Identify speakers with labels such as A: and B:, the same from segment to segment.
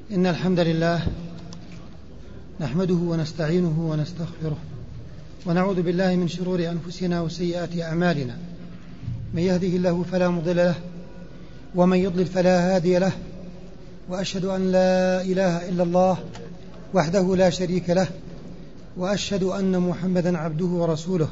A: إن الحمد لله نحمده ونستعينه ونستغفره ونعوذ بالله من شرور أنفسنا وسيئات أعمالنا. من يهده الله فلا مضل له ومن يضلل فلا هادي له، وأشهد أن لا إله إلا الله وحده لا شريك له، وأشهد أن محمدا عبده ورسوله.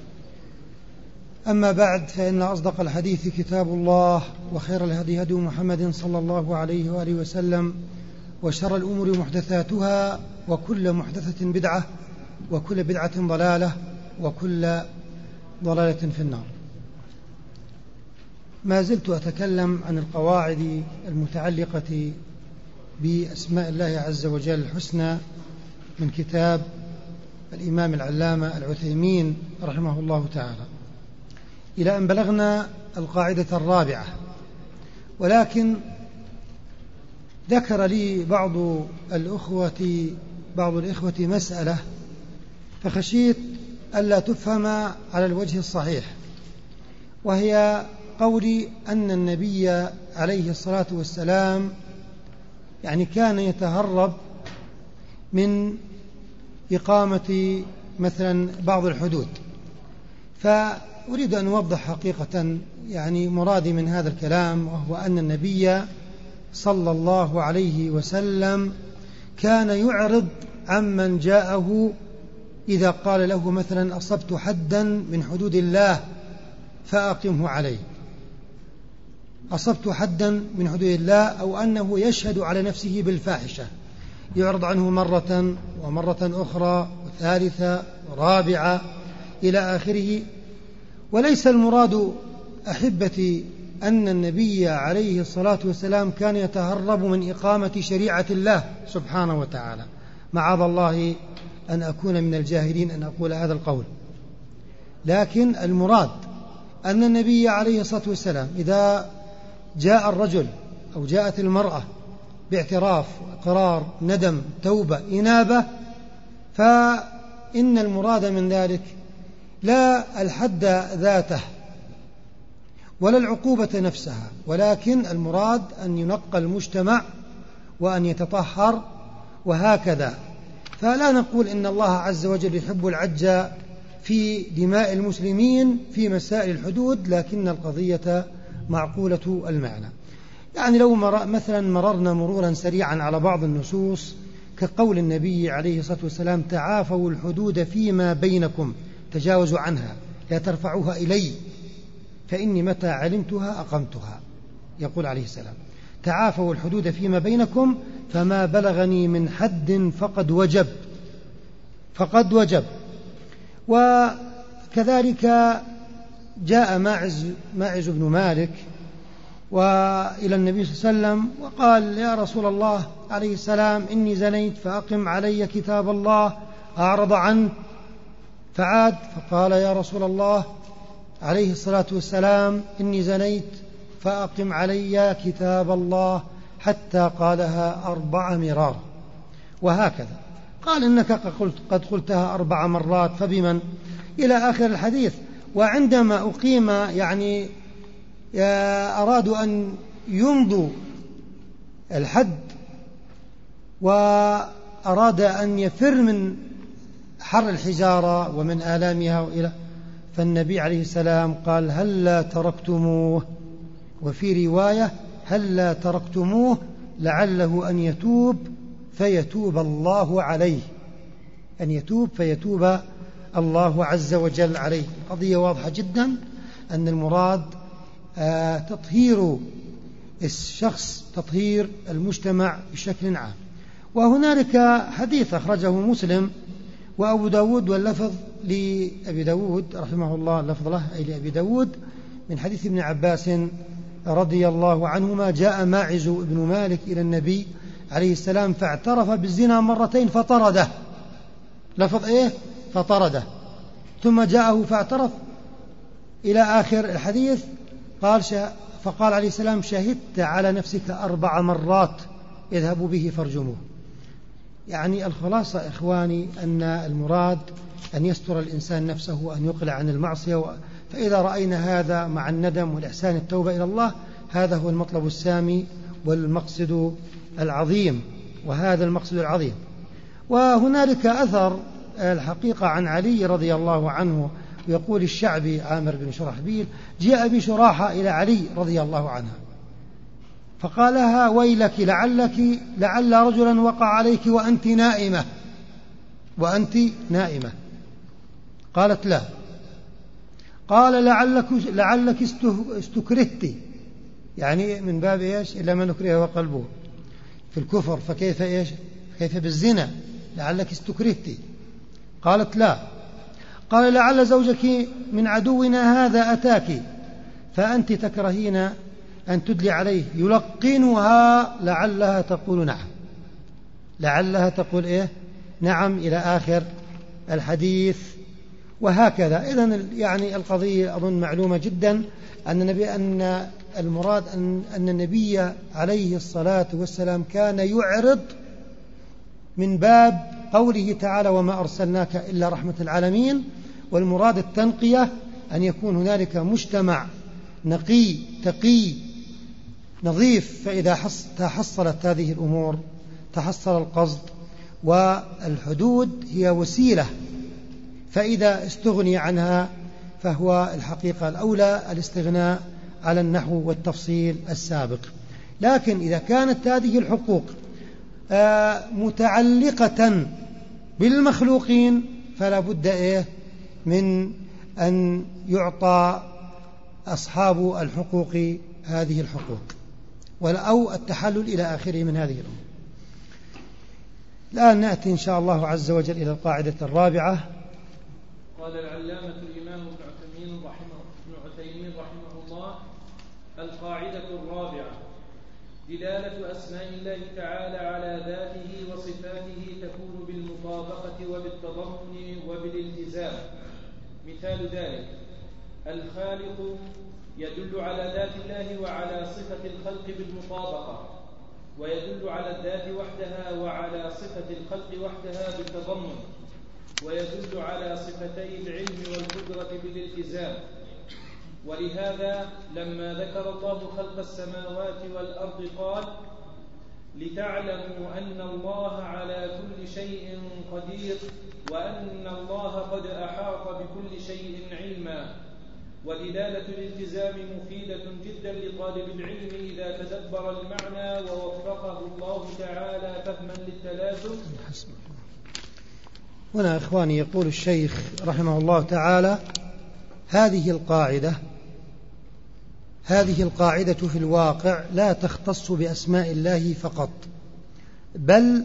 A: أما بعد، فإن أصدق الحديث كتاب الله، وخير الهدي هدي محمد صلى الله عليه وآله وسلم، وشر الأمور محدثاتها، وكل محدثة بدعة، وكل بدعة ضلالة، وكل ضلالة في النار. ما زلت أتكلم عن القواعد المتعلقة بأسماء الله عز وجل الحسنى من كتاب الإمام العلامة العثيمين رحمه الله تعالى، إلى أن بلغنا القاعدة الرابعة. ولكن ذكر لي بعض الإخوة مسألة، فخشيت ألا تفهم على الوجه الصحيح، وهي قولي أن النبي عليه الصلاة والسلام كان يتهرب من إقامة مثلا بعض الحدود. فأريد أن أوضح حقيقة مرادي من هذا الكلام، وهو أن النبي صلى الله عليه وسلم كان يعرض عمن جاءه إذا قال له مثلا أصبت حدا من حدود الله فأقمه عليه، أصبت حدا من حدود الله، أو أنه يشهد على نفسه بالفاحشة، يعرض عنه مرة ومرة أخرى وثالثة ورابعة إلى آخره. وليس المراد أحبتي أن النبي عليه الصلاة والسلام كان يتهرب من إقامة شريعة الله سبحانه وتعالى. معاذ الله أن أكون من الجاهلين أن أقول هذا القول، لكن المراد أن النبي عليه الصلاة والسلام إذا جاء الرجل أو جاءت المرأة باعتراف، إقرار، ندم، توبة، إنابة، فإن المراد من ذلك لا الحد ذاته ولا العقوبة نفسها، ولكن المراد أن ينقى المجتمع وأن يتطهر وهكذا. فلا نقول إن الله عز وجل يحب العج في دماء المسلمين في مسائل الحدود، لكن القضية معقولة المعنى. لو مثلا مررنا مرورا سريعا على بعض النصوص، كقول النبي عليه الصلاة والسلام تعافوا الحدود فيما بينكم، تجاوزوا عنها، لا ترفعوها إلي فإني متى علمتها أقمتها. يقول عليه السلام تعافوا الحدود فيما بينكم فما بلغني من حد فقد وجب. وكذلك جاء ماعز بن مالك وإلى النبي صلى الله عليه وسلم وقال يا رسول الله عليه السلام إني زنيت فأقم علي كتاب الله، أعرض عنه فعاد فقال يا رسول الله عليه الصلاة والسلام إني زنيت فأقم علي كتاب الله، حتى قالها 4 مرار. وهكذا قال إنك قد قلتها 4 مرات فبمن، إلى آخر الحديث. وعندما أقيم أرادوا أن يمضوا الحد وأراد أن يفر من حر الحجارة ومن آلامها فالنبي عليه السلام قال هلا تركتموه، وفي رواية هلا تركتموه لعله أن يتوب فيتوب الله عليه، أن يتوب فيتوب الله عز وجل عليه. قضية واضحة جدا أن المراد تطهير الشخص، تطهير المجتمع بشكل عام. وهنالك حديث أخرجه مسلم وأبو داود، واللفظ لأبي داود رحمه الله، اللفظ له أي لأبي داود، من حديث ابن عباس رضي الله عنهما جاء ماعز بن مالك إلى النبي عليه السلام فاعترف بالزنا مرتين فطرده، لفظ فطرده، ثم جاءه فاعترف إلى آخر الحديث. فقال عليه السلام شهدت على نفسك 4 مرات، اذهبوا به فارجموه. الخلاصة إخواني أن المراد أن يستر الإنسان نفسه وأن يقلع عن المعصية. فإذا رأينا هذا مع الندم والإحسان التوبة إلى الله، هذا هو المطلب السامي والمقصد العظيم. وهذا المقصد العظيم. وهنالك أثر الحقيقة عن علي رضي الله عنه، ويقول الشعبي عامر بن شرحبيل: جاء بشراحة إلى علي رضي الله عنها فقالها: ويلك لعل رجلا وقع عليك وأنت نائمة. قالت: لا. قال: لعلك استكرهت، يعني من باب إيش؟ إلا من أكره وقلبه في الكفر، فكيف إيش؟ كيف بالزنا؟ لعلك استكرهت. قالت: لا. قال: لعل زوجك من عدونا هذا أتاك فأنت تكرهين أن تدلي عليه، يلقنها لعلها تقول نعم. لعلها تقول إيه؟ نعم، إلى آخر الحديث. وهكذا. إذن يعني القضية أظن معلومة جدا، أن المراد أن النبي عليه الصلاة والسلام كان يعرض من باب قوله تعالى: وما أرسلناك إلا رحمة العالمين. والمراد التنقية، أن يكون هنالك مجتمع نقي تقي نظيف، فإذا تحصلت هذه الأمور تحصل القصد. والحدود هي وسيلة، فإذا استغني عنها فهو الحقيقة الأولى الاستغناء على النحو والتفصيل السابق. لكن إذا كانت هذه الحقوق متعلقة بالمخلوقين فلا بد من أن يعطى أصحاب الحقوق هذه الحقوق، أو التحلل إلى آخره من هذه الأمور. الآن نأتي إن شاء الله عز وجل إلى القاعدة الرابعة.
B: قال العلامة الإمام ابن عثيمين رحمه الله: القاعدة الرابعة: دلالة أسماء الله تعالى على ذاته وصفاته تكون بالمطابقة وبالتضمن وبالالتزام. مثال ذلك: الخالق يدل على ذات الله وعلى صفة الخلق بالمطابقة، ويدل على الذات وحدها وعلى صفة الخلق وحدها بالتضمن، ويدل على صفتي العلم والقدرة بالالتزام. ولهذا لما ذكر الله خلق السماوات والأرض قال: لتعلموا أن الله على كل شيء قدير وأن الله قد أحاط بكل شيء علما. ودلالة الالتزام مفيدة جدا لطالب العلم إذا تدبر المعنى ووفقه الله تعالى فهما للتلازم.
A: هنا إخواني يقول الشيخ رحمه الله تعالى: هذه القاعدة في الواقع لا تختص بأسماء الله فقط، بل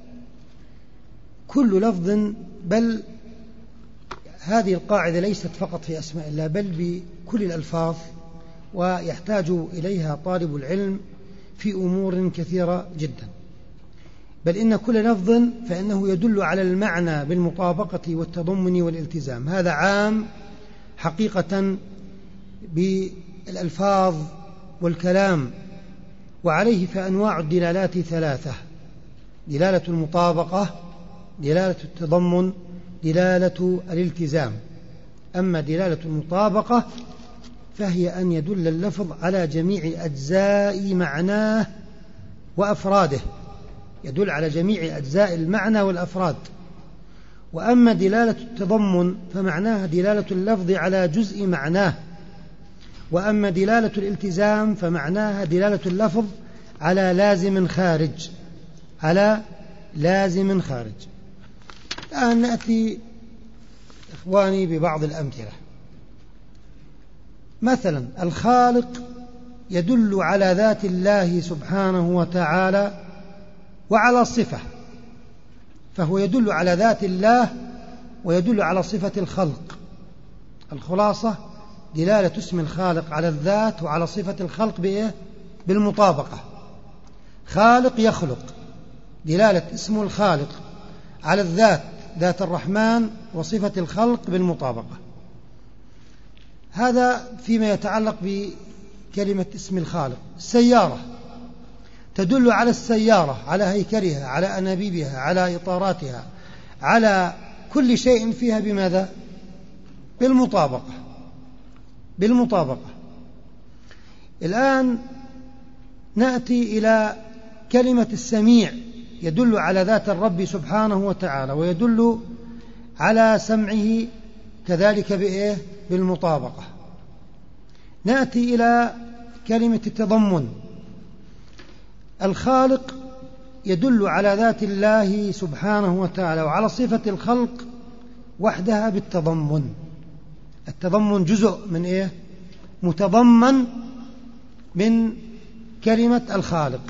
A: كل لفظ، بل هذه القاعدة ليست فقط في أسماء الله بل بكل الألفاظ، ويحتاج إليها طالب العلم في أمور كثيرة جدا. بل إن كل لفظ فإنه يدل على المعنى بالمطابقة والتضمن والالتزام. هذا عام حقيقة بالألفاظ والكلام. وعليه فأنواع الدلالات ثلاثة: دلالة المطابقة، دلالة التضمن، دلالة الالتزام. أما دلالة المطابقة فهي أن يدل اللفظ على جميع أجزاء معناه وأفراده، يدل على جميع أجزاء المعنى والأفراد. وأما دلالة التضمن فمعناها دلالة اللفظ على جزء معناه. وأما دلالة الالتزام فمعناها دلالة اللفظ على لازم خارج. الآن نأتي إخواني ببعض الأمثلة. مثلا الخالق يدل على ذات الله سبحانه وتعالى وعلى صفة، فهو يدل على ذات الله ويدل على صفة الخلق. الخلاصة دلالة اسم الخالق على الذات وعلى صفة الخلق بالمطابقة. خالق يخلق، دلالة اسم الخالق على الذات، ذات الرحمن، وصفة الخلق بالمطابقة. هذا فيما يتعلق بكلمة اسم الخالق. السيارة تدل على السيارة، على هيكلها، على أنابيبها، على إطاراتها، على كل شيء فيها بماذا؟ بالمطابقة. الآن نأتي إلى كلمة السميع يدل على ذات الرب سبحانه وتعالى، ويدل على سمعه كذلك بإيه؟ بالمطابقة. نأتي إلى كلمة التضمن. الخالق يدل على ذات الله سبحانه وتعالى وعلى صفة الخلق وحدها بالتضمن. التضمن جزء من إيه؟ متضمن من كلمة الخالق.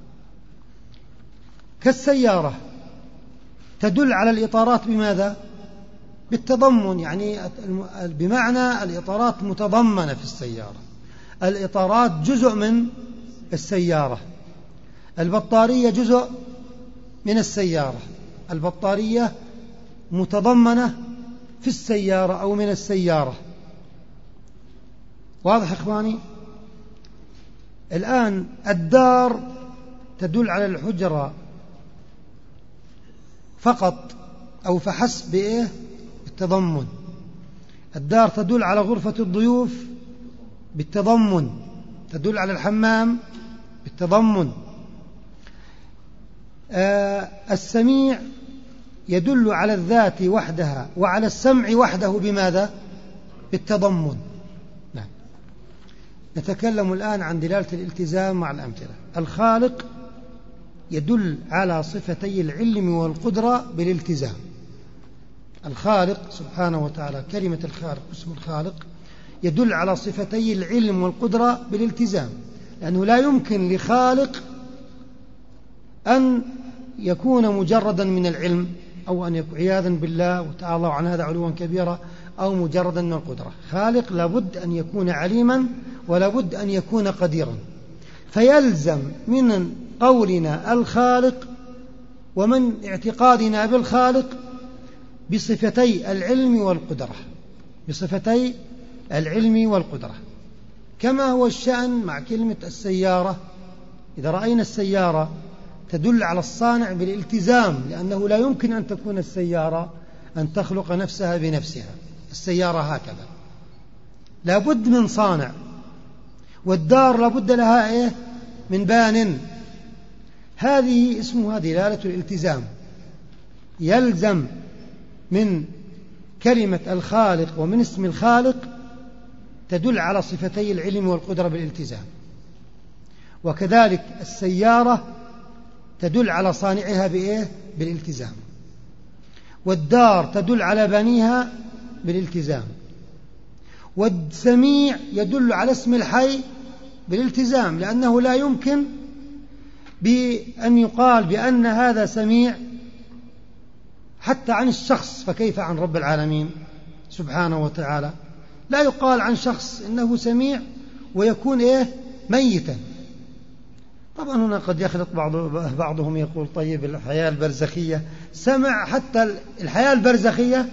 A: كالسيارة تدل على الإطارات بماذا؟ بالتضمن، يعني بمعنى الإطارات متضمنة في السيارة. الإطارات جزء من السيارة. البطارية جزء من السيارة. البطارية متضمنة في السيارة أو من السيارة. واضح إخواني؟ الآن الدار تدل على الحجرة فقط أو فحسب بإيه؟ بالتضمن. الدار تدل على غرفة الضيوف بالتضمن، تدل على الحمام بالتضمن. السميع يدل على الذات وحدها وعلى السمع وحده بماذا؟ بالتضمن. نعم. نتكلم الآن عن دلالة الالتزام مع الأمثلة. الخالق يدل على صفتي العلم والقدرة بالالتزام. الخالق سبحانه وتعالى، كلمة الخالق اسم الخالق يدل على صفتي العلم والقدرة بالالتزام، لأنه لا يمكن لخالق أن يكون مجردا من العلم أو أن يكون عياذا بالله وتعالى عن هذا علوا كبيرا أو مجردا من القدرة. خالق لابد أن يكون عليما ولابد أن يكون قديرا. فيلزم من قولنا الخالق ومن اعتقادنا بالخالق بصفتي العلم والقدرة، بصفتي العلم والقدرة، كما هو الشأن مع كلمة السيارة. إذا رأينا السيارة تدل على الصانع بالالتزام، لأنه لا يمكن أن تكون السيارة أن تخلق نفسها بنفسها. السيارة هكذا لابد من صانع. والدار لابد لها إيه؟ من بان. هذه اسمها دلالة الالتزام. يلزم من كلمة الخالق ومن اسم الخالق تدل على صفتي العلم والقدرة بالالتزام. وكذلك السيارة تدل على صانعها بإيه؟ بالالتزام. والدار تدل على بنيها بالالتزام. والسميع يدل على اسم الحي بالالتزام، لأنه لا يمكن بأن يقال بأن هذا سميع حتى عن الشخص، فكيف عن رب العالمين سبحانه وتعالى؟ لا يقال عن شخص إنه سميع ويكون إيه؟ ميتا. طبعا هنا قد يخلط بعضهم يقول طيب الحياة البرزخية سمع، حتى الحياة البرزخية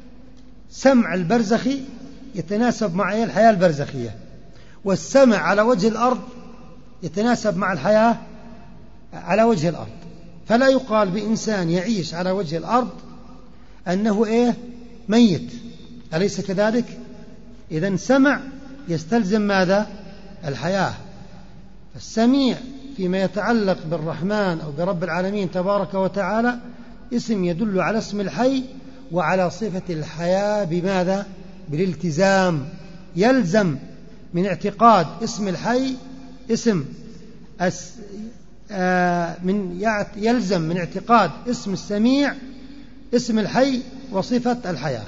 A: سمع البرزخي يتناسب مع الحياة البرزخية، والسمع على وجه الأرض يتناسب مع الحياة على وجه الأرض. فلا يقال بإنسان يعيش على وجه الأرض أنه إيه؟ ميت. أليس كذلك؟ إذن سمع يستلزم ماذا؟ الحياة. فالسميع فيما يتعلق بالرحمن أو برب العالمين تبارك وتعالى اسم يدل على اسم الحي وعلى صفة الحياة بماذا؟ بالالتزام. يلزم من اعتقاد اسم الحي يلزم من اعتقاد اسم السميع اسم الحي وصفة الحياة.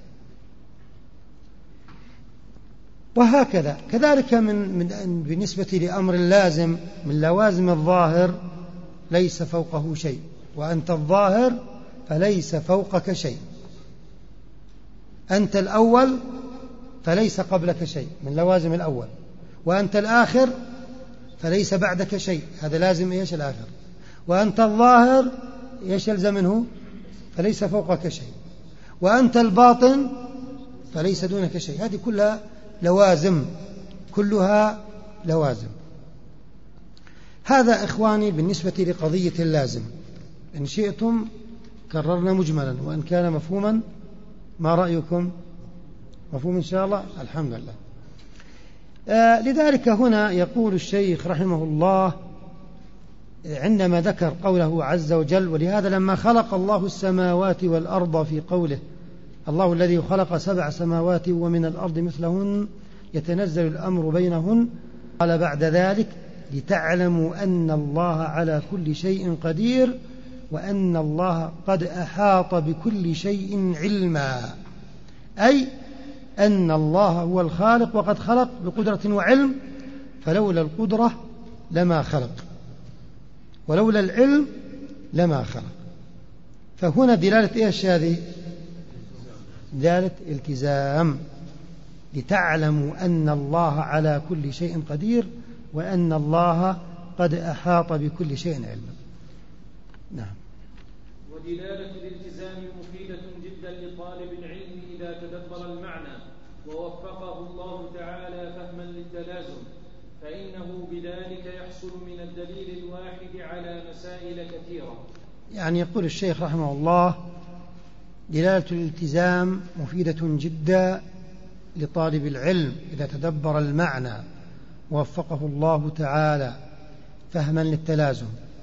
A: وهكذا كذلك بالنسبة لأمر اللازم من لوازم الظاهر ليس فوقه شيء، وأنت الظاهر فليس فوقك شيء. أنت الأول فليس قبلك شيء من لوازم الأول، وأنت الآخر فليس بعدك شيء. هذا لازم إيش؟ الآخر. وأنت الظاهر إيش يلزم منه؟ فليس فوقك شيء. وأنت الباطن فليس دونك شيء. هذه كلها لوازم، كلها لوازم. هذا إخواني بالنسبة لقضية اللازم. إن شئتم كررنا مجملا، وإن كان مفهوما ما رأيكم؟ مفهوم إن شاء الله؟ الحمد لله. لذلك هنا يقول الشيخ رحمه الله عندما ذكر قوله عز وجل: ولهذا لما خلق الله السماوات والأرض، في قوله: الله الذي خلق 7 سماوات ومن الأرض مثلهن يتنزل الأمر بينهن، قال بعد ذلك: لتعلموا أن الله على كل شيء قدير وأن الله قد أحاط بكل شيء علما. أي أن الله هو الخالق وقد خلق بقدرة وعلم، فلولا القدرة لما خلق، ولولا العلم لما خلق. فهنا دلالة إيش هذه؟ دلالة التزام. لتعلموا أن الله على كل شيء قدير وأن الله قد أحاط بكل شيء علما. نعم.
B: ودلالة الالتزام مفيدة جدا لطالب العلم إذا تدبر المعنى ووفقه الله تعالى فهما للتلازم، فإنه بذلك يحصل من الدليل الواحد على مسائل كثيرة.
A: يعني يقول الشيخ رحمه الله: دلالة الالتزام مفيدة جدا لطالب العلم إذا تدبر المعنى ووفقه الله تعالى فهما للتلازم.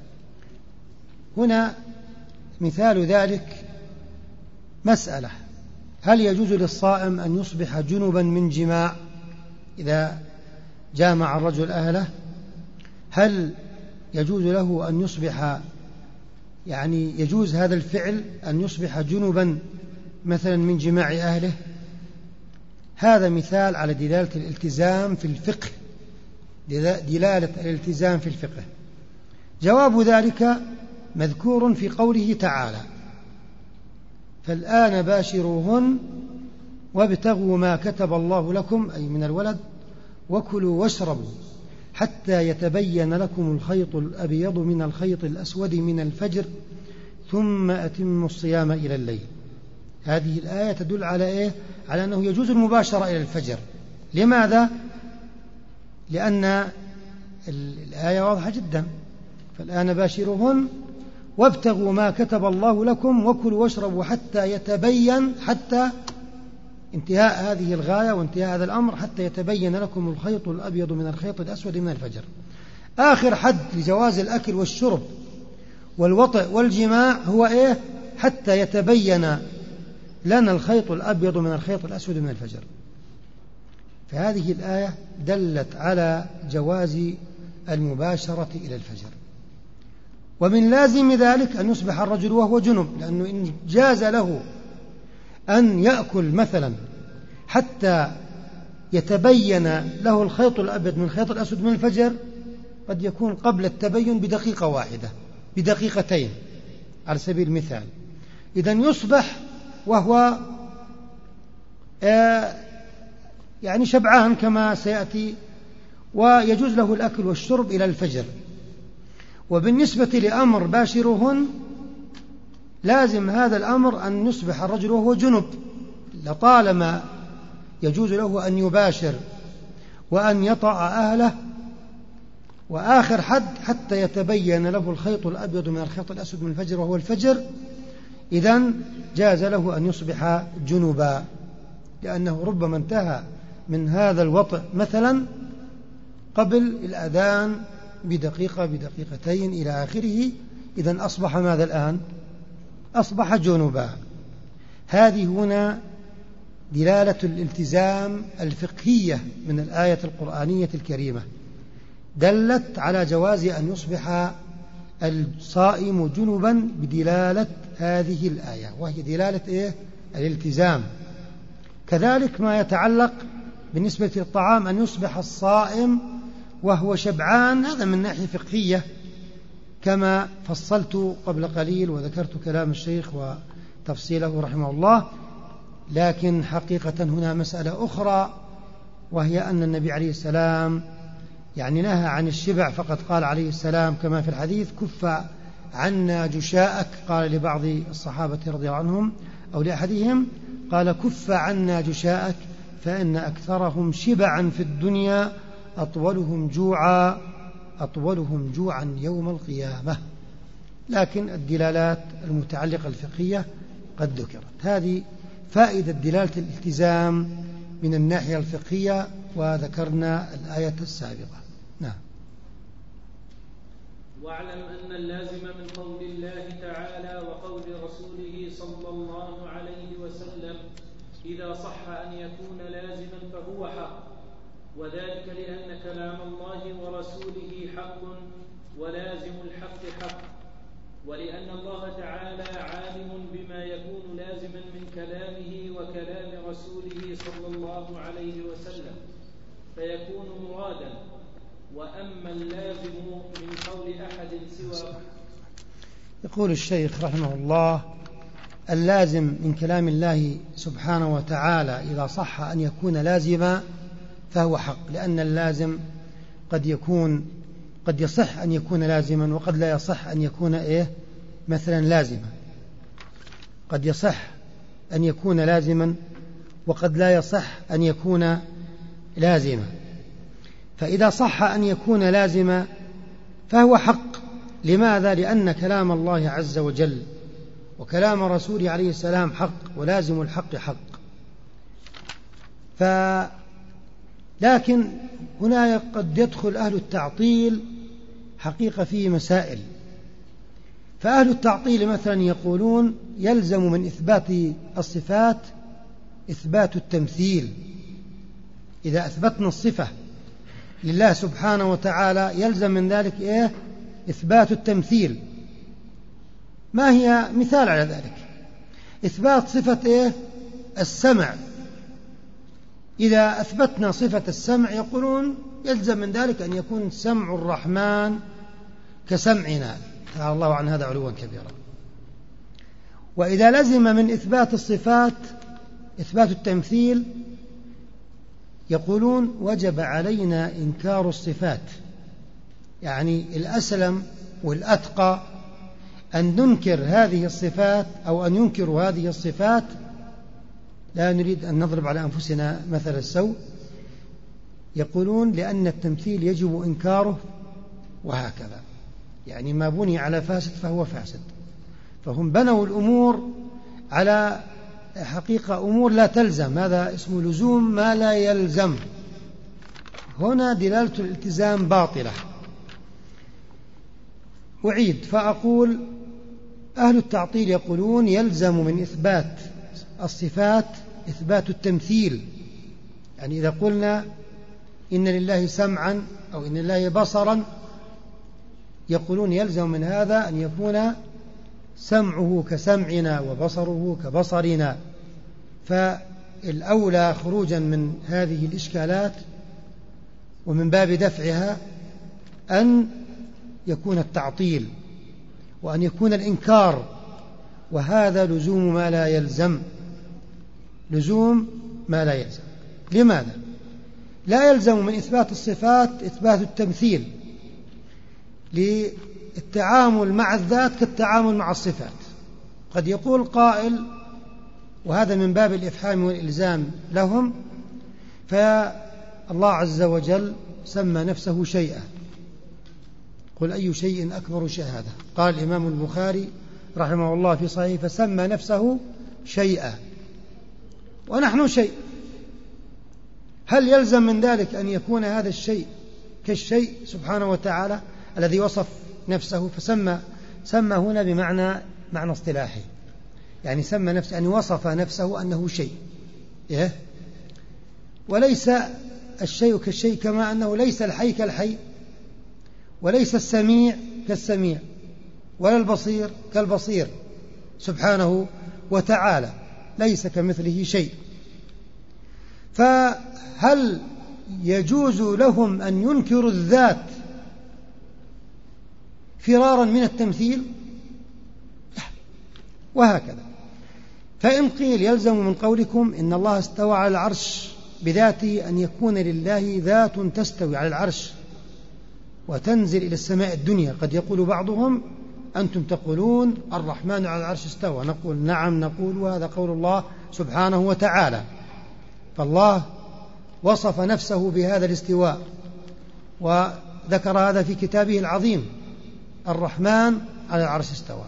A: هنا مثال ذلك مسألة: هل يجوز للصائم أن يصبح جنبا من جماع إذا جامع الرجل أهله؟ هل يجوز له أن يصبح، يعني يجوز هذا الفعل أن يصبح جنبا مثلا من جماع أهله؟ هذا مثال على دلالة الالتزام في الفقه، دلالة الالتزام في الفقه. جواب ذلك مذكور في قوله تعالى: فالآن باشروهن وابتغوا ما كتب الله لكم، أي من الولد، وكلوا واشربوا حتى يتبين لكم الخيط الأبيض من الخيط الأسود من الفجر ثم أتموا الصيام إلى الليل. هذه الآية تدل على إيه؟ على أنه يجوز المباشرة إلى الفجر. لماذا؟ لأن الآية واضحة جدا: فالآن باشروهن وابتغوا ما كتب الله لكم وكلوا واشربوا حتى يتبين، حتى انتهاء هذه الغاية وانتهاء هذا الأمر، حتى يتبين لكم الخيط الأبيض من الخيط الأسود من الفجر. آخر حد لجواز الأكل والشرب والوطئ والجماع هو إيه؟ حتى يتبين لنا الخيط الأبيض من الخيط الأسود من الفجر. فهذه الآية دلت على جواز المباشرة إلى الفجر. ومن لازم ذلك أن يصبح الرجل وهو جنب، لأنه إن جاز له أن يأكل مثلا حتى يتبين له الخيط الأبيض من الخيط الأسود من الفجر، قد يكون قبل التبين بدقيقة واحدة، بدقيقتين على سبيل المثال. إذن يصبح وهو يعني شبعان كما سيأتي، ويجوز له الأكل والشرب إلى الفجر. وبالنسبة لأمر باشروهن، لازم هذا الأمر أن يصبح الرجل وهو جنب، لطالما يجوز له أن يباشر وأن يطأ أهله. وآخر حد حتى يتبين له الخيط الأبيض من الخيط الأسود من الفجر وهو الفجر، إذن جاز له أن يصبح جنبا، لأنه ربما انتهى من هذا الوطء مثلا قبل الأذان بدقيقة بدقيقتين إلى آخره، إذن أصبح ماذا الآن؟ أصبح جنبا. هذه هنا دلالة الالتزام الفقهية من الآية القرآنية الكريمة، دلت على جواز أن يصبح الصائم جنبا بدلالة هذه الآية، وهي دلالة إيه؟ الالتزام. كذلك ما يتعلق بالنسبة للطعام، أن يصبح الصائم وهو شبعان، هذا من ناحية فقهية كما فصلت قبل قليل وذكرت كلام الشيخ وتفصيله رحمه الله. لكن حقيقة هنا مسألة أخرى، وهي أن النبي عليه السلام يعني نهى عن الشبع، فقد قال عليه السلام كما في الحديث: كف عنا جشاءك. قال لبعض الصحابة رضي الله عنهم أو لأحدهم، قال: كف عنا جشاءك فإن أكثرهم شبعا في الدنيا أطولهم جوعا يوم القيامة. لكن الدلالات المتعلقة الفقهية قد ذكرت. هذه فائدة دلالة الالتزام من الناحية الفقهية، وذكرنا الآية السابقة. نعم.
B: واعلم أن اللازم من قول الله تعالى وقول رسوله صلى الله عليه وسلم إذا صح أن يكون لازما فهو حق، وذلك لأن كلام الله ورسوله حق ولازم الحق حق، ولأن الله تعالى عالم بما يكون لازما من كلامه وكلام رسوله صلى الله عليه وسلم فيكون مرادا. وأما اللازم من قول أحد سوى.
A: يقول الشيخ رحمه الله: اللازم من كلام الله سبحانه وتعالى إذا صح أن يكون لازما فهو حق، لأن اللازم قد يصح أن يكون لازما وقد لا يصح أن يكون مثلا لازما، قد يصح أن يكون لازما وقد لا يصح أن يكون لازما. فإذا صح أن يكون لازما فهو حق. لماذا؟ لأن كلام الله عز وجل وكلام رسوله عليه السلام حق، ولازم الحق حق. لكن هنا قد يدخل أهل التعطيل حقيقة فيه مسائل. فأهل التعطيل مثلا يقولون يلزم من إثبات الصفات إثبات التمثيل. إذا أثبتنا الصفة لله سبحانه وتعالى يلزم من ذلك إثبات التمثيل. ما هي مثال على ذلك؟ إثبات صفة السمع. إذا أثبتنا صفة السمع يقولون يلزم من ذلك أن يكون سمع الرحمن كسمعنا، تعالى الله عن هذا علوا كبيرا. وإذا لزم من إثبات الصفات إثبات التمثيل يقولون وجب علينا إنكار الصفات. يعني الأسلم والأتقى أن ننكر هذه الصفات أو أن ينكروا هذه الصفات. لا نريد أن نضرب على أنفسنا مثل السوء. يقولون لأن التمثيل يجب إنكاره، وهكذا. يعني ما بني على فاسد فهو فاسد. فهم بنوا الأمور على حقيقة أمور لا تلزم، هذا اسمه لزوم ما لا يلزم. هنا دلالة الالتزام باطلة. أعيد فأقول: أهل التعطيل يقولون يلزم من إثبات الصفات إثبات التمثيل. يعني إذا قلنا إن لله سمعا أو إن لله بصرا يقولون يلزم من هذا أن يكون سمعه كسمعنا وبصره كبصرنا. فالأولى خروجا من هذه الإشكالات ومن باب دفعها أن يكون التعطيل وأن يكون الإنكار، وهذا لزوم ما لا يلزم. لزوم ما لا يلزم. لماذا؟ لا يلزم من إثبات الصفات إثبات التمثيل، للتعامل مع الذات كالتعامل مع الصفات. قد يقول قائل، وهذا من باب الإفحام والإلزام لهم، فالله عز وجل سمى نفسه شيئا. قل أي شيء أكبر شهادة؟ قال الإمام البخاري رحمه الله في صحيحه فسمى نفسه شيئا، ونحن شيء. هل يلزم من ذلك أن يكون هذا الشيء كالشيء سبحانه وتعالى الذي وصف نفسه؟ سمى هنا بمعنى اصطلاحي، يعني سمى نفسه أن وصف نفسه أنه شيء، وليس الشيء كالشيء، كما أنه ليس الحي كالحي، وليس السميع كالسميع، ولا البصير كالبصير سبحانه وتعالى، ليس كمثله شيء. فهل يجوز لهم أن ينكروا الذات فرارا من التمثيل؟ لا. وهكذا. فإن قيل يلزم من قولكم إن الله استوى على العرش بذاته أن يكون لله ذات تستوي على العرش وتنزل إلى السماء الدنيا. قد يقول بعضهم أنتم تقولون الرحمن على العرش استوى، نقول نعم، نقول وهذا قول الله سبحانه وتعالى. فالله وصف نفسه بهذا الاستواء وذكر هذا في كتابه العظيم، الرحمن على العرش استوى.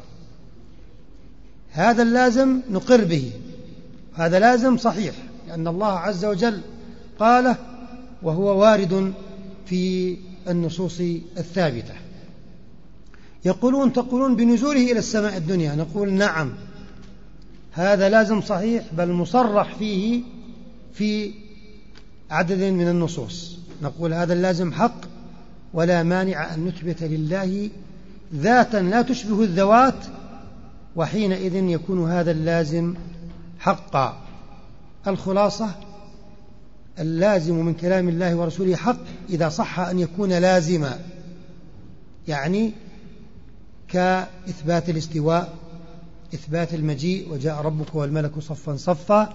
A: هذا اللازم نقر به، هذا لازم صحيح، لأن الله عز وجل قاله وهو وارد في النصوص الثابتة. تقولون بنزوله إلى السماء الدنيا، نقول نعم، هذا لازم صحيح، بل مصرح فيه في عدد من النصوص. نقول هذا اللازم حق، ولا مانع أن نثبت لله ذاتا لا تشبه الذوات، وحينئذ يكون هذا اللازم حقا. الخلاصة: اللازم من كلام الله ورسوله حق إذا صح أن يكون لازما، يعني كإثبات الاستواء، إثبات المجيء، وجاء ربك والملك صفا صفا،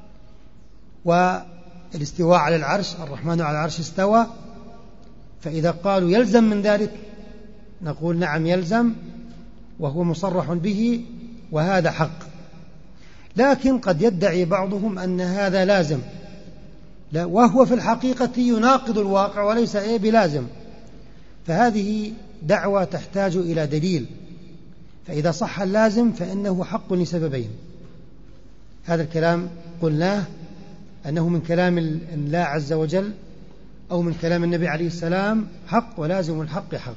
A: والاستواء على العرش، الرحمن على العرش استوى. فإذا قالوا يلزم من ذلك نقول نعم يلزم، وهو مصرح به، وهذا حق. لكن قد يدعي بعضهم أن هذا لازم، لا، وهو في الحقيقة يناقض الواقع وليس بلازم. فهذه دعوة تحتاج إلى دليل. فإذا صح اللازم فإنه حق لسببين: هذا الكلام قلناه أنه من كلام الله عز وجل أو من كلام النبي عليه السلام حق، ولازم الحق حق،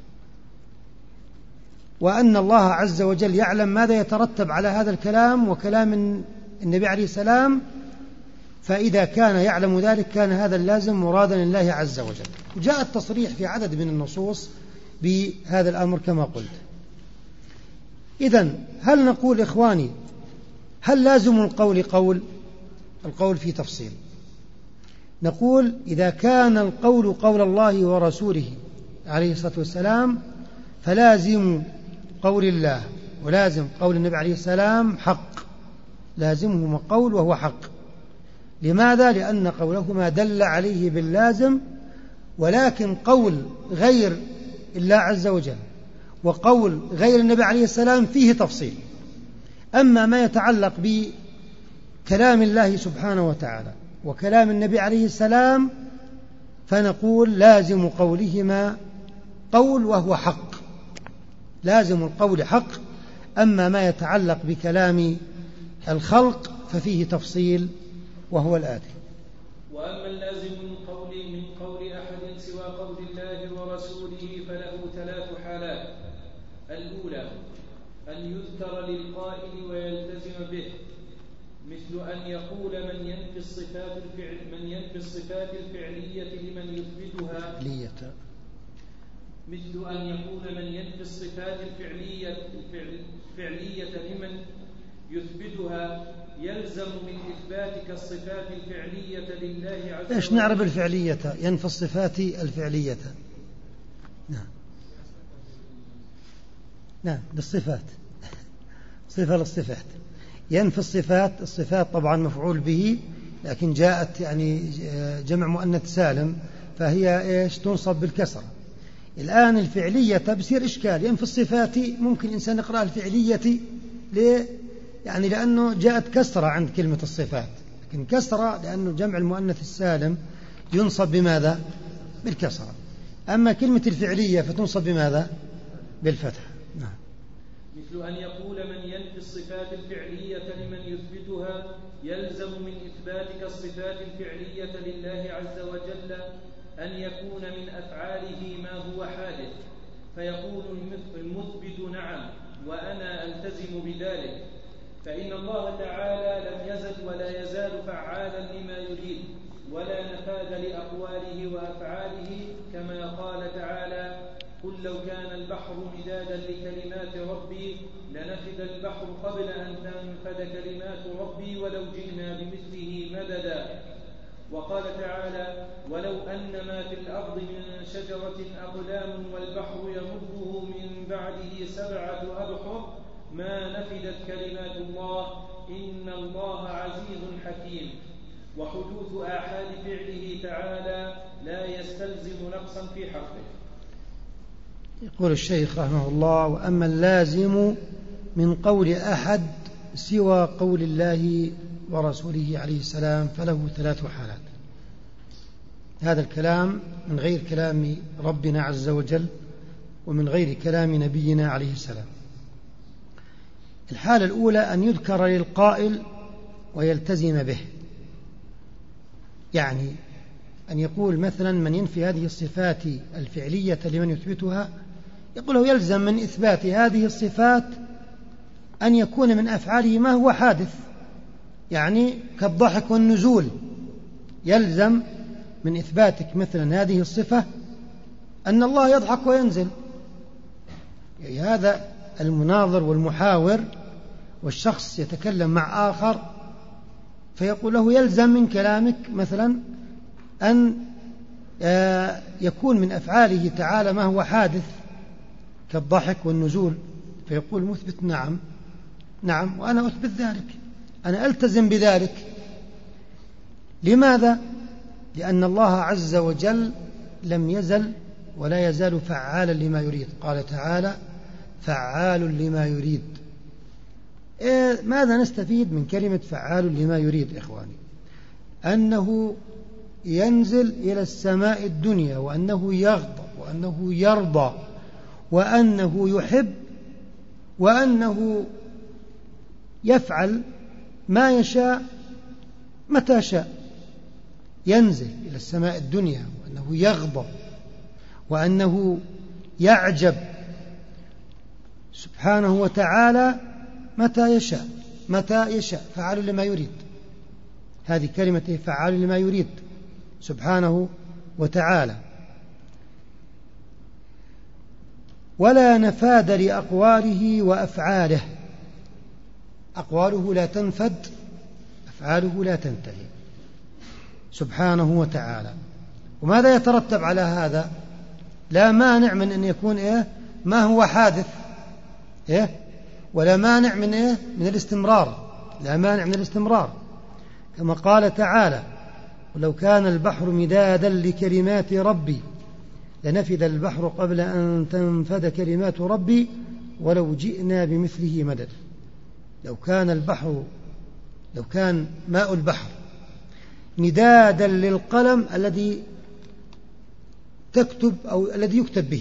A: وأن الله عز وجل يعلم ماذا يترتب على هذا الكلام وكلام النبي عليه السلام، فإذا كان يعلم ذلك كان هذا اللازم مرادا لله عز وجل. جاء التصريح في عدد من النصوص بهذا الأمر كما قلت. إذن هل نقول إخواني هل لازم القول القول في تفصيل؟ نقول إذا كان القول قول الله ورسوله عليه الصلاة والسلام فلازم قول الله ولازم قول النبي عليه السلام حق، لازمهما قول وهو حق. لماذا؟ لأن قولهما دل عليه باللازم، ولكن قول غير الله عز وجل وقول غير النبي عليه السلام فيه تفصيل. أما ما يتعلق بكلام الله سبحانه وتعالى وكلام النبي عليه السلام فنقول لازم قولهما قول وهو حق، لازم القول حق. أما ما يتعلق بكلام الخلق ففيه تفصيل وهو الآتي:
B: وأما اللازم من قول أحد سوى قول الله ورسوله فله ثلاث حالات: الأولى أن يذكر للقائل ويلتزم به، مثل أن يقول من ينفي الصفات الفعلية لمن يثبتها، مثل أن يقول من ينفي الصفات الفعلية لمن يثبتها يلزم من إثباتك الصفات الفعلية لله عز وجل.
A: إيش نعرف الفعلية؟ ينفي الصفات الفعلية، نعم بالصفات، صفة للصفات. ينفي الصفات طبعا مفعول به، لكن جاءت يعني جمع مؤنث سالم فهي إيش تنصب بالكسرة. الآن الفعلية بصير إشكال، ينفي الصفات ممكن إنسان يقرأ الفعلية ليه؟ يعني لأنه جاءت كسرة عند كلمة الصفات، لكن كسرة لأنه جمع المؤنث السالم ينصب بماذا؟ بالكسرة. أما كلمة الفعلية فتنصب بماذا؟ بالفتح. نعم.
B: مثل أن يقول من ينفي الصفات الفعلية لمن يثبتها يلزم من إثباتك الصفات الفعلية لله عز وجل أن يكون من أفعاله ما هو حادث، فيقول المثبت نعم وأنا ألتزم بذلك، فإن الله تعالى لم يزل ولا يزال فعالا لما يريد ولا نفاذ لأقواله وأفعاله، كما قال تعالى: قل لو كان البحر مدادا لكلمات ربي لنفد البحر قبل أن تنفد كلمات ربي ولو جئنا بمثله مددا. وقال تعالى: ولو أن ما في الأرض من شجرة أقلام والبحر يمده من بعده 7 أبحر ما نفدت كلمات الله إن الله عزيز حكيم. وحدوث آحاد فعله تعالى لا يستلزم نقصا في حقه.
A: يقول الشيخ رحمه الله: وأما اللازم من قول أحد سوى قول الله ورسوله عليه السلام فله 3 حالات. هذا الكلام من غير كلام ربنا عز وجل ومن غير كلام نبينا عليه السلام. الحالة الأولى أن يذكر للقائل ويلتزم به، يعني أن يقول مثلا من ينفي هذه الصفات الفعلية لمن يثبتها يقول له يلزم من إثبات هذه الصفات أن يكون من أفعاله ما هو حادث، يعني كالضحك والنزول، يلزم من إثباتك مثلا هذه الصفة أن الله يضحك وينزل. يعني هذا المناظر والمحاور والشخص يتكلم مع آخر فيقول له يلزم من كلامك مثلا أن يكون من أفعاله تعالى ما هو حادث كالضحك والنزول، فيقول مثبت نعم وأنا أثبت ذلك، أنا ألتزم بذلك. لماذا؟ لأن الله عز وجل لم يزل ولا يزال فعالا لما يريد، قال تعالى فعال لما يريد. ماذا نستفيد من كلمة فعال لما يريد إخواني؟ أنه ينزل إلى السماء الدنيا، وأنه يغضب، وأنه يرضى، وأنه يحب، وأنه يفعل ما يشاء متى شاء. ينزل إلى السماء الدنيا وأنه يغضب وأنه يعجب سبحانه وتعالى متى يشاء فعال لما يريد. هذه كلمة فعال لما يريد سبحانه وتعالى. ولا نفاد لأقواله وأفعاله، أقواله لا تنفد، أفعاله لا تنتهي سبحانه وتعالى. وماذا يترتب على هذا؟ لا مانع من أن يكون ما هو حادث، ولا مانع من الاستمرار، لا مانع من الاستمرار، كما قال تعالى ولو كان البحر مدادا لكلمات ربي لنفذ البحر قبل أن تنفذ كلمات ربي ولو جئنا بمثله مدد. لو كان ماء البحر مدادا للقلم الذي تكتب أو الذي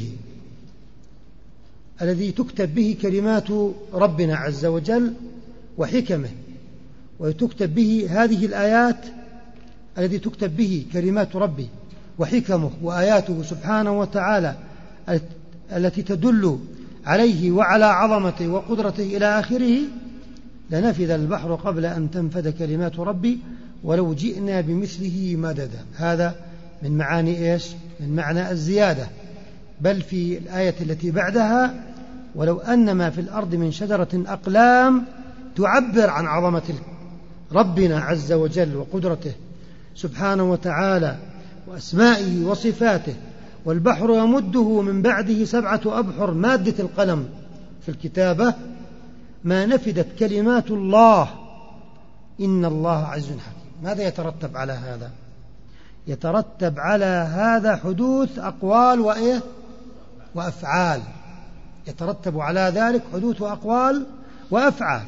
A: تكتب به كلمات ربنا عز وجل وحكمه، وتكتب به هذه الآيات الذي تكتب به كلمات ربي وحكمه وآياته سبحانه وتعالى التي تدل عليه وعلى عظمته وقدرته إلى آخره، لنفذ البحر قبل أن تنفذ كلمات ربي ولو جئنا بمثله مددا. هذا من معاني من معنى الزيادة. بل في الآية التي بعدها ولو أن ما في الأرض من شجرة أقلام تعبر عن عظمة ربنا عز وجل وقدرته سبحانه وتعالى وأسمائه وصفاته، والبحر يمده من بعده 7 أبحر، مادة القلم في الكتابة، ما نفدت كلمات الله إن الله عز حكيم. ماذا يترتب على هذا؟ يترتب على هذا حدوث أقوال وأفعال، يترتب على ذلك حدوث أقوال وأفعال.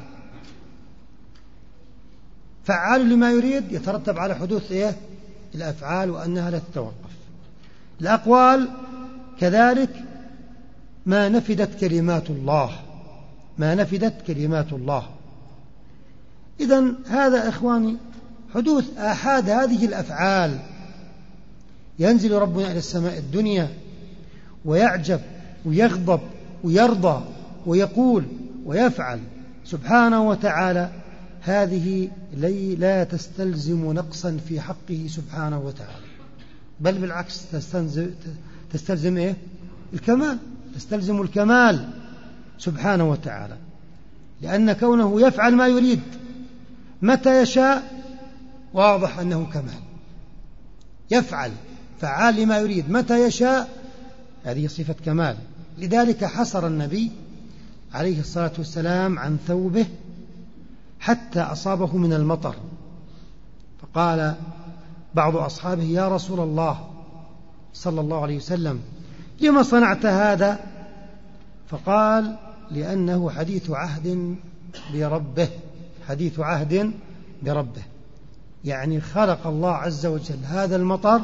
A: فعال لما يريد يترتب على حدوث الأفعال وأنها لا تتوقف. الأقوال كذلك ما نفدت كلمات الله، إذن هذا إخواني حدوث آحاد هذه الأفعال. ينزل ربنا إلى السماء الدنيا ويعجب ويغضب ويرضى ويقول ويفعل سبحانه وتعالى، هذه لا تستلزم نقصا في حقه سبحانه وتعالى، بل بالعكس تستلزم الكمال، تستلزم الكمال سبحانه وتعالى، لأن كونه يفعل ما يريد متى يشاء واضح أنه كمال. يفعل فعال لما يريد متى يشاء، هذه صفة كمال. لذلك حسر النبي عليه الصلاة والسلام عن ثوبه حتى أصابه من المطر، فقال بعض أصحابه يا رسول الله صلى الله عليه وسلم لما صنعت هذا؟ فقال لأنه حديث عهد بربه، يعني خلق الله عز وجل هذا المطر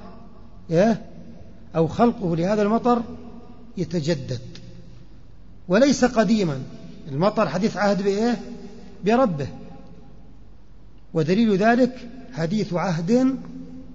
A: أو خلقه لهذا المطر يتجدد وليس قديما. المطر حديث عهد بربه، ودليل ذلك حديث عهد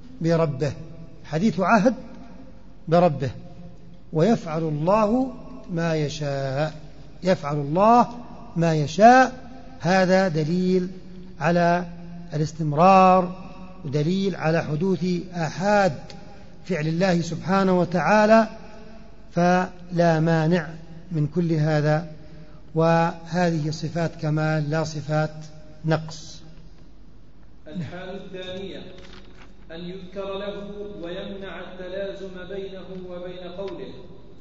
A: بربه، ويفعل الله ما يشاء، يفعل الله ما يشاء. هذا دليل على الاستمرار ودليل على حدوث آحاد فعل الله سبحانه وتعالى، فلا مانع من كل هذا، وهذه صفات كمال لا صفات نقص.
B: الحالة الثانية أن يذكر له ويمنع التلازم بينه وبين قوله،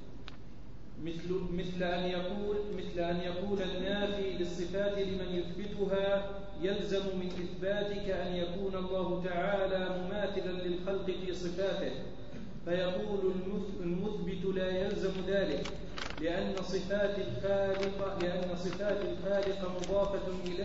B: مثل أن يقول النافي للصفات لمن يثبتها يلزم من إثباتك أن يكون الله تعالى مماثلا للخلق في صفاته، فيقول المثبت لا يلزم ذلك لأن صفات الخالق مضافة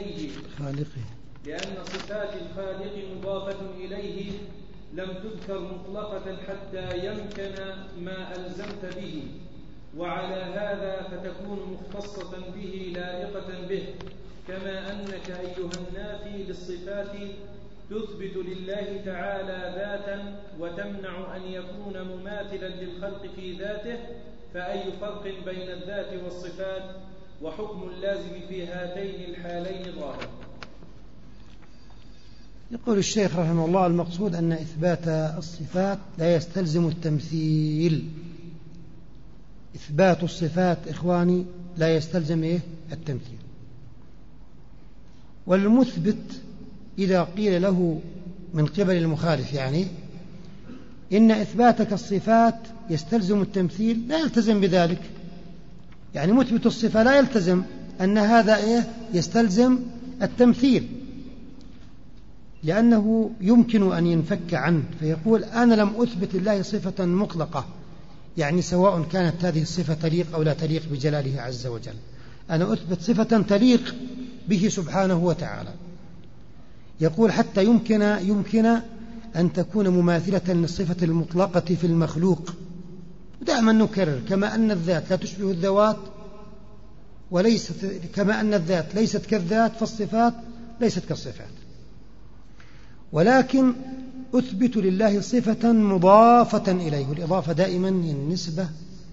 B: إليه لم تذكر مطلقة حتى يمكن ما ألزمت به، وعلى هذا فتكون مختصة به لائقة به، كما أنك أيها النافي للصفات تثبت لله تعالى ذاتا وتمنع أن يكون مماثلا للخلق في ذاته، فأي فرق بين الذات والصفات وحكم اللازم في هاتين الحالين ظاهر.
A: يقول الشيخ رحمه الله: المقصود أن إثبات الصفات لا يستلزم التمثيل. إثبات الصفات إخواني لا يستلزم التمثيل. والمثبت إذا قيل له من قبل المخالف يعني إن إثباتك الصفات يستلزم التمثيل، لا يلتزم بذلك. يعني مثبت الصفة لا يلتزم أن هذا يستلزم التمثيل، لأنه يمكن أن ينفك عنه فيقول: أنا لم أثبت لله صفة مطلقة، يعني سواء كانت هذه الصفة تليق أو لا تليق بجلاله عز وجل، أنا أثبت صفة تليق به سبحانه وتعالى. يقول: حتى يمكن أن تكون مماثلة للصفة المطلقة في المخلوق. دائما نكرر: كما أن الذات لا تشبه الذوات، كما أن الذات ليست كالذات، فالصفات ليست كالصفات. ولكن أثبت لله صفة مضافة إليه، والإضافة دائما النسبة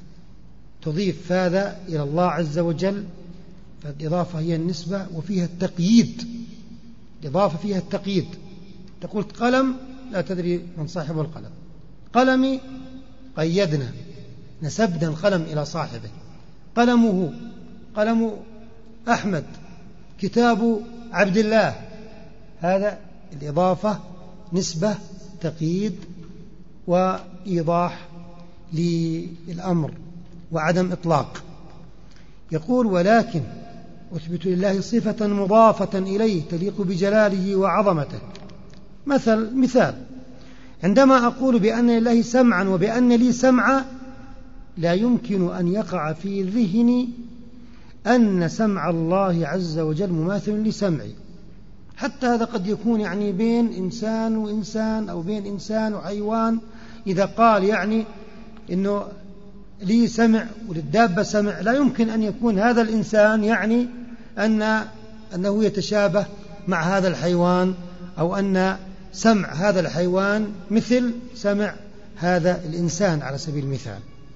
A: تضيف هذا إلى الله عز وجل، فالإضافة هي النسبة وفيها التقييد. الإضافة فيها التقييد. تقول قلم، لا تدري من صاحب القلم. قلمي، قيدنا، نسبنا القلم إلى صاحبه. قلمه، قلم أحمد، كتاب عبد الله. هذا الإضافة نسبة، تقييد، وإيضاح للأمر وعدم إطلاق. يقول: ولكن أثبت لله صفة مضافة إليه تليق بجلاله وعظمته. مثال: عندما أقول بأن لله سمعا وبأن لي سمعا، لا يمكن أن يقع في ذهني أن سمع الله عز وجل مماثل لسمعي. حتى هذا قد يكون يعني بين إنسان وإنسان، أو بين إنسان وحيوان. إذا قال يعني إنه لي سمع وللدابة سمع، لا يمكن أن يكون هذا الإنسان يعني أنه يتشابه مع هذا الحيوان، أو أن سمع هذا الحيوان مثل سمع هذا الإنسان على سبيل المثال.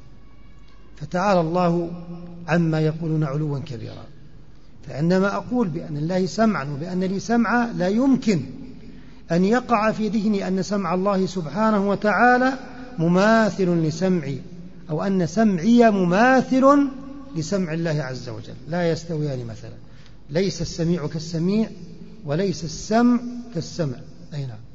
A: فتعالى الله عما يقولون علوا كبيرا. فعندما أقول بأن الله سمعا وبأن لي سمعا، لا يمكن أن يقع في ذهني أن سمع الله سبحانه وتعالى مماثل لسمعي، أو أن سمعي مماثل لسمع الله عز وجل. لا يستويان مثلا. ليس السميع كالسميع، وليس السمع كالسمع. أي نعم.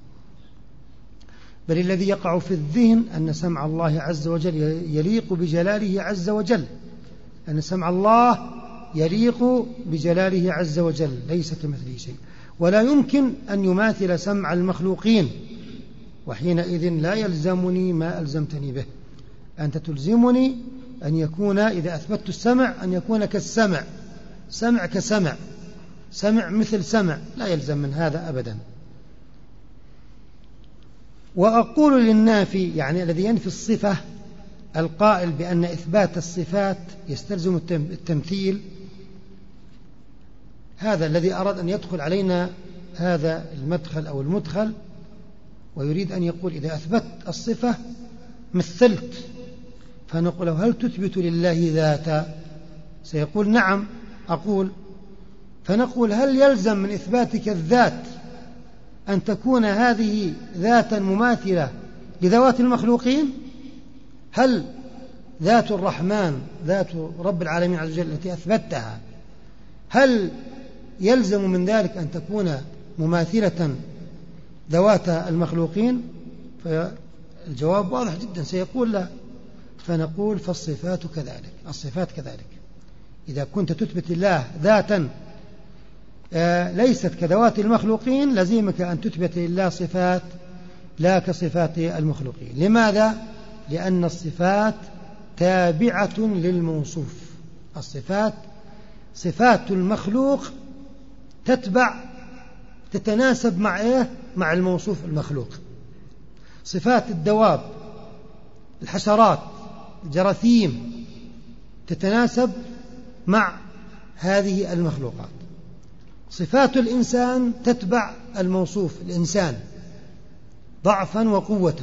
A: بل الذي يقع في الذهن أن سمع الله عز وجل يليق بجلاله عز وجل، أن سمع الله يليق بجلاله عز وجل، ليس كمثله شيء، ولا يمكن أن يماثل سمع المخلوقين. وحينئذ لا يلزمني ما ألزمتني به. أنت تلزمني أن يكون، إذا أثبتت السمع، أن يكون كالسمع، سمع كسمع، سمع مثل سمع، لا يلزم من هذا أبدا. وأقول للنافي، يعني الذي ينفي الصفة، القائل بأن إثبات الصفات يستلزم التمثيل، هذا الذي أراد أن يدخل علينا هذا المدخل أو المدخل، ويريد أن يقول: إذا أثبت الصفة مثلت، فنقول له هل تثبت لله ذاتا؟ سيقول نعم أقول. فنقول هل يلزم من إثباتك الذات أن تكون هذه ذاتا مماثلة لذوات المخلوقين؟ هل ذات الرحمن ذات رب العالمين عز وجل التي أثبتها هل يلزم من ذلك أن تكون مماثلة ذوات المخلوقين؟ فالجواب واضح جدا، سيقول لا. فنقول فالصفات كذلك، الصفات كذلك. إذا كنت تثبت الله ذاتا ليست كذوات المخلوقين لزيمك أن تثبت لله صفات لا كصفات المخلوقين. لماذا؟ لأن الصفات تابعة للموصوف. الصفات صفات المخلوق تتناسب مع إيه؟ مع الموصوف المخلوق. صفات الدواب، الحشرات، الجراثيم تتناسب مع هذه المخلوقات. صفات الإنسان تتبع الموصوف الإنسان ضعفا وقوة.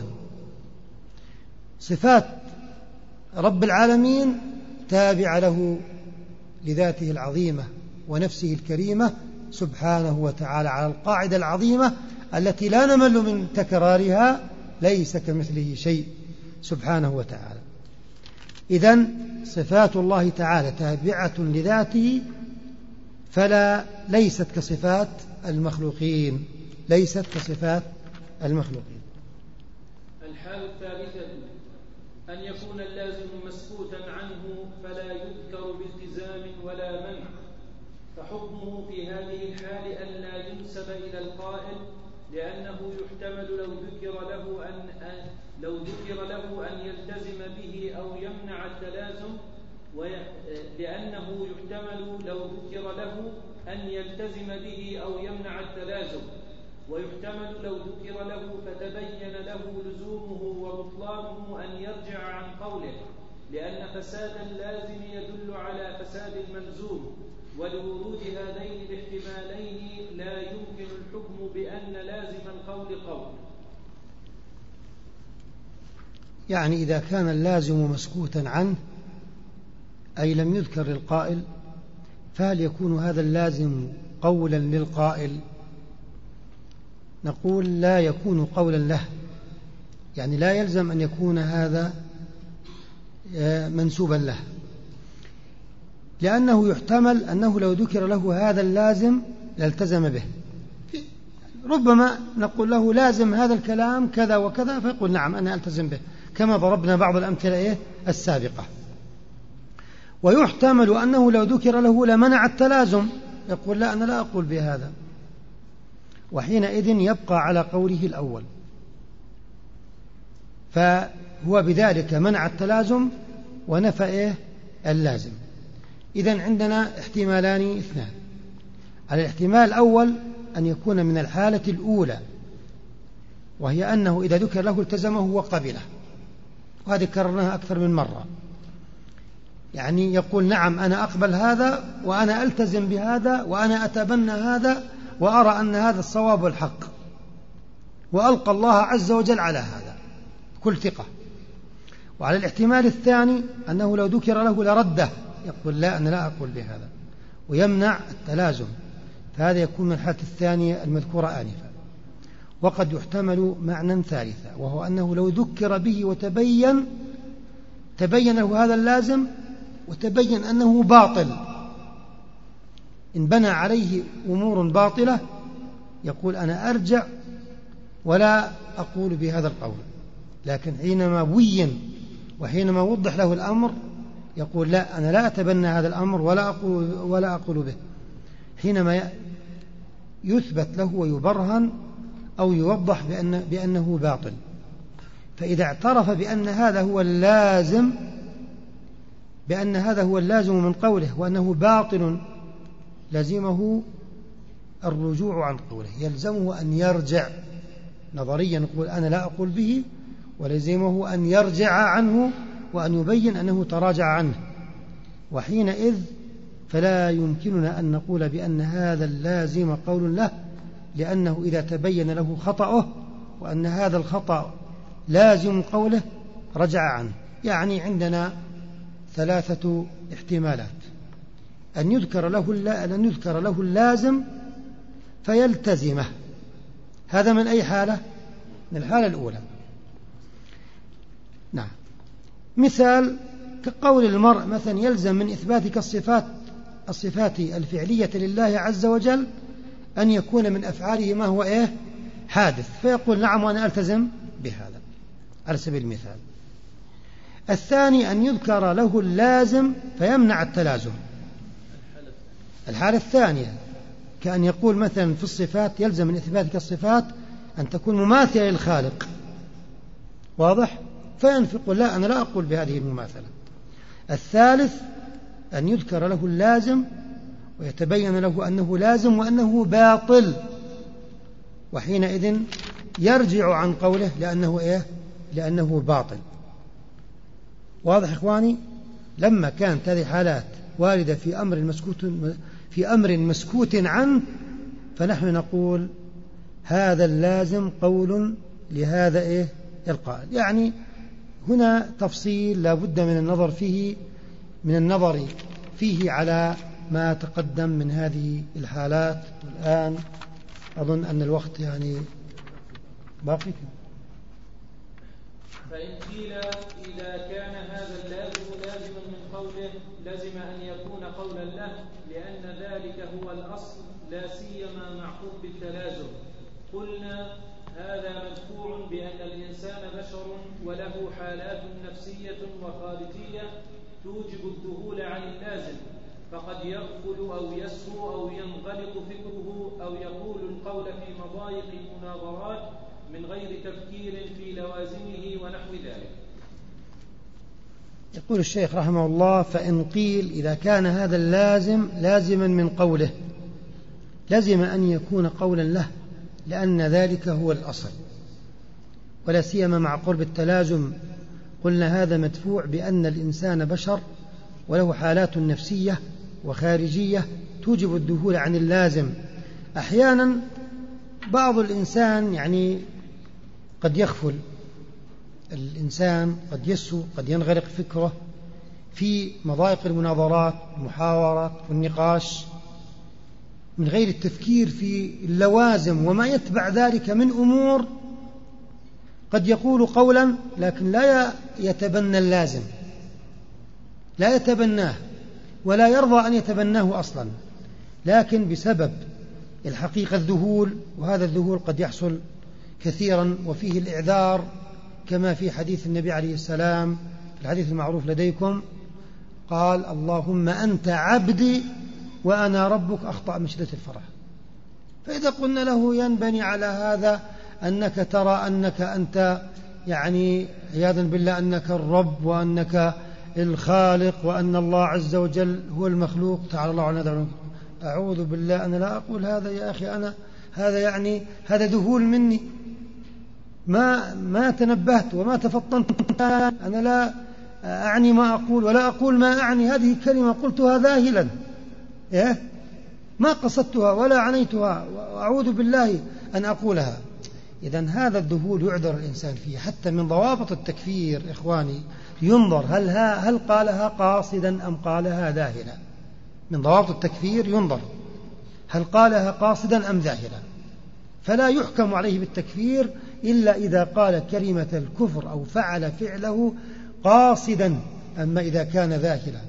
A: صفات رب العالمين تابعة له لذاته العظيمة ونفسه الكريمة سبحانه وتعالى، على القاعدة العظيمة التي لا نمل من تكرارها: ليس كمثله شيء سبحانه وتعالى. إذن صفات الله تعالى تابعة لذاته فلا ليست كصفات المخلوقين، ليست كصفات المخلوقين.
B: الحالة الثالثة أن يكون اللازم مسكوتا عنه فلا يذكر بالتزام ولا منع، فحكمه في هذه الحال أن لا ينسب إلى القائل، لأنه يحتمل لو ذكر له أن يلتزم به أو يمنع التلازم، لأنه يحتمل لو ذكر له أن يلتزم به أو يمنع التلازم، ويحتمل لو ذكر له فتبين له لزومه وبطلانه أن يرجع عن قوله، لأن فساد اللازم يدل على فساد الملزوم، ولورود هذين الاحتمالين لا يمكن الحكم بأن لازم القول قول.
A: يعني إذا كان اللازم مسكوتا عنه أي لم يذكر للقائل، فهل يكون هذا اللازم قولا للقائل؟ نقول لا يكون قولا له، يعني لا يلزم أن يكون هذا منسوبا له، لأنه يحتمل أنه لو ذكر له هذا اللازم لالتزم به. ربما نقول له لازم هذا الكلام كذا وكذا فيقول نعم أنا ألتزم به، كما ضربنا بعض الأمثلة السابقة. ويحتمل أنه لو ذكر له لمنع التلازم، يقول لا أنا لا أقول بهذا، وحينئذ يبقى على قوله الأول، فهو بذلك منع التلازم ونفى اللازم. إذن عندنا احتمالان اثنان. على الاحتمال الأول أن يكون من الحالة الأولى، وهي أنه إذا ذكر له التزمه وقبله، وهذه كررناها أكثر من مرة. يعني يقول نعم أنا أقبل هذا وأنا ألتزم بهذا وأنا أتبنى هذا وأرى أن هذا الصواب والحق، وألقى الله عز وجل على هذا كل ثقة. وعلى الاحتمال الثاني أنه لو ذكر له لرده، يقول لا أنا لا أقول بهذا ويمنع التلازم، فهذا يكون من الحالة الثانية المذكورة آنفا. وقد يحتمل معنى ثالثا، وهو أنه لو ذكر به وتبين له هذا اللازم وتبين أنه باطل، إن بنى عليه أمور باطلة يقول أنا أرجع ولا أقول بهذا القول، لكن حينما بين وحينما وضح له الأمر يقول لا أنا لا أتبنى هذا الأمر ولا أقول به. حينما يثبت له ويبرهن أو يوضح بأنه باطل، فإذا اعترف بأن هذا هو اللازم من قوله وأنه باطل لزمه الرجوع عن قوله، يلزمه أن يرجع. نظريا نقول أنا لا أقول به، ولزمه أن يرجع عنه وأن يبين أنه تراجع عنه، وحينئذ فلا يمكننا أن نقول بأن هذا اللازم قول له، لأنه إذا تبين له خطأه وأن هذا الخطأ لازم قوله رجع عنه، يعني عندنا 3 احتمالات: أن يذكر له اللازم فيلتزمه، هذا من أي حالة؟ من الحالة الأولى. نعم. مثال كقول المرء مثلا: يلزم من إثباتك الصفات الفعلية لله عز وجل أن يكون من أفعاله ما هو حادث، فيقول: نعم وأنا ألتزم بهذا، على سبيل المثال. الثاني أن يذكر له اللازم فيمنع التلازم، الحالة الثانية كأن يقول مثلا في الصفات: يلزم من إثباتك الصفات أن تكون مماثلة للخالق، واضح؟ فينفق: لا، أنا لا أقول بهذه المماثلة. الثالث أن يذكر له اللازم ويتبين له أنه لازم وأنه باطل، وحينئذ يرجع عن قوله لأنه باطل. واضح إخواني؟ لما كانت هذه حالات واردة في أمر مسكوت عنه، فنحن نقول هذا اللازم قول لهذا القائل. يعني هنا تفصيل لا بد من النظر فيه على ما تقدم من هذه الحالات. والآن أظن أن الوقت باقي.
B: فإن قيل إذا كان هذا اللازم لازما من قوله لزم أن يكون قولا له، لأن ذلك هو الأصل لا سيما مع قرب التلازم، قلنا هذا مدفوع بأن الإنسان بشر وله حالات نفسية وخارجية توجب الذهول عن اللازم، فقد يغفل أو يسهو أو ينغلق فكره أو يقول القول في مضايق المناظرات من غير تفكير في لوازمه ونحو ذلك.
A: يقول الشيخ رحمه الله: فإن قيل إذا كان هذا اللازم لازما من قوله لزم أن يكون قولا له، لأن ذلك هو الأصل ولا سيما مع قرب التلازم، قلنا هذا مدفوع بأن الإنسان بشر وله حالات نفسية وخارجية توجب الذهول عن اللازم. أحيانا بعض الإنسان قد يغفل الإنسان، قد يسهو، قد ينغلق فكره في مضايق المناظرات المحاورات والنقاش من غير التفكير في اللوازم وما يتبع ذلك من أمور. قد يقول قولا لكن لا يتبنى اللازم، لا يتبناه ولا يرضى أن يتبناه أصلا، لكن بسبب الحقيقة الذهول، وهذا الذهول قد يحصل كثيرا وفيه الإعذار، كما في حديث النبي عليه السلام الحديث المعروف لديكم: قال: اللهم أنت عبدي وأنا ربك، أخطأ من شدة الفرح. فإذا قلنا له ينبني على هذا أنك ترى أنك أنت عياذا بالله أنك الرب وأنك الخالق وأن الله عز وجل هو المخلوق، تعالى الله عن هذا، أعوذ بالله، أنا لا أقول هذا يا أخي، أنا هذا هذا ذهول مني، ما تنبهت وما تفطنت، أنا لا أعني ما أقول ولا أقول ما أعني، هذه كلمة قلتها ذاهلا ما قصدتها ولا عنيتها، وأعوذ بالله أن أقولها. إذن هذا الذهول يعذر الإنسان فيه. حتى من ضوابط التكفير إخواني ينظر هل قالها قاصدا أم قالها ذاهلا. من ضوابط التكفير ينظر هل قالها قاصدا أم ذاهلا، فلا يحكم عليه بالتكفير إلا إذا قال كلمة الكفر أو فعل فعله قاصدا. أما إذا كان ذاهلا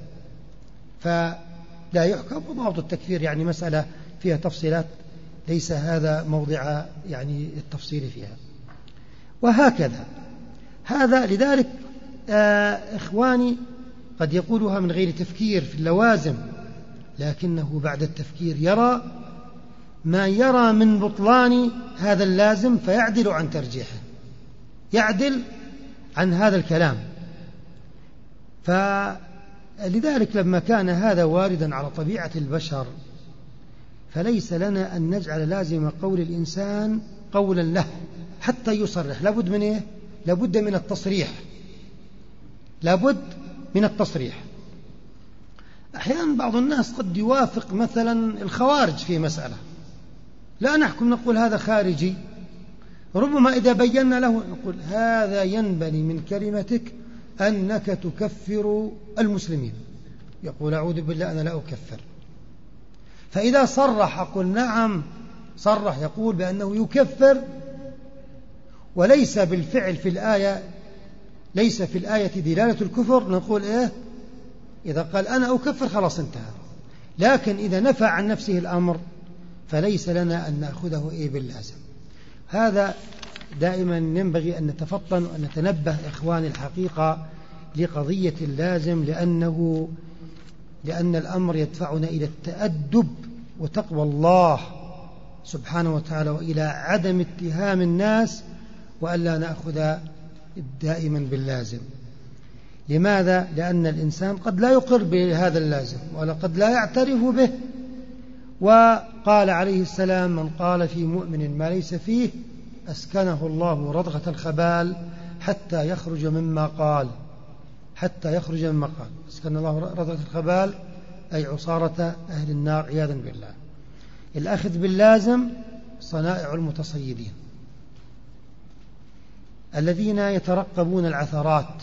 A: فلا يحكم. وضابط التكفير مسألة فيها تفصيلات، ليس هذا موضع التفصيل فيها. وهكذا هذا. لذلك إخواني قد يقولها من غير تفكير في اللوازم، لكنه بعد التفكير يرى ما يرى من بطلان هذا اللازم فيعدل عن ترجيحه، يعدل عن هذا الكلام. فلذلك لما كان هذا واردا على طبيعة البشر فليس لنا أن نجعل لازم قول الإنسان قولا له حتى يصرح. لابد من إيه؟ لابد من التصريح، لابد من التصريح. أحيانا بعض الناس قد يوافق مثلا الخوارج في مسألة، لا نحكم نقول هذا خارجي، ربما إذا بينا له نقول هذا ينبني من كلمتك أنك تكفر المسلمين، يقول أعوذ بالله أنا لا أكفر. فإذا صرح قل نعم، صرح يقول بأنه يكفر، وليس بالفعل في الآية، ليس في الآية دلالة الكفر، نقول إيه؟ إذا قال أنا أكفر خلاص انتهى. لكن إذا نفى عن نفسه الأمر فليس لنا أن نأخذه إيه باللازم. هذا دائما ينبغي أن نتفطن وأن نتنبه إخواني الحقيقة لقضية اللازم، لأن الأمر يدفعنا إلى التأدب وتقوى الله سبحانه وتعالى، وإلى عدم اتهام الناس، وألا نأخذ دائما باللازم. لماذا؟ لأن الإنسان قد لا يقر بهذا اللازم ولا قد لا يعترف به. وقال عليه السلام من قال في مؤمن ما ليس فيه أسكنه الله رضغة الخبال حتى يخرج مما قال، حتى يخرج مما قال. أسكن الله رضغة الخبال أي عصارة أهل النار عياذا بالله. الأخذ باللازم صنائع المتصيدين الذين يترقبون العثرات،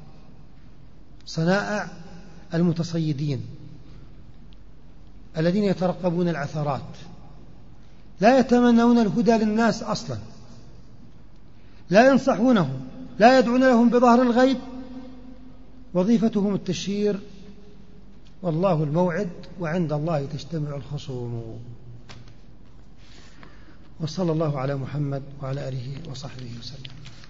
A: صنائع المتصيدين الذين يترقبون العثرات، لا يتمنون الهدى للناس أصلا، لا ينصحونهم، لا يدعون لهم بظهر الغيب، وظيفتهم التشهير، والله الموعد وعند الله تجتمع الخصوم. وصلى الله على محمد وعلى آله وصحبه وسلم.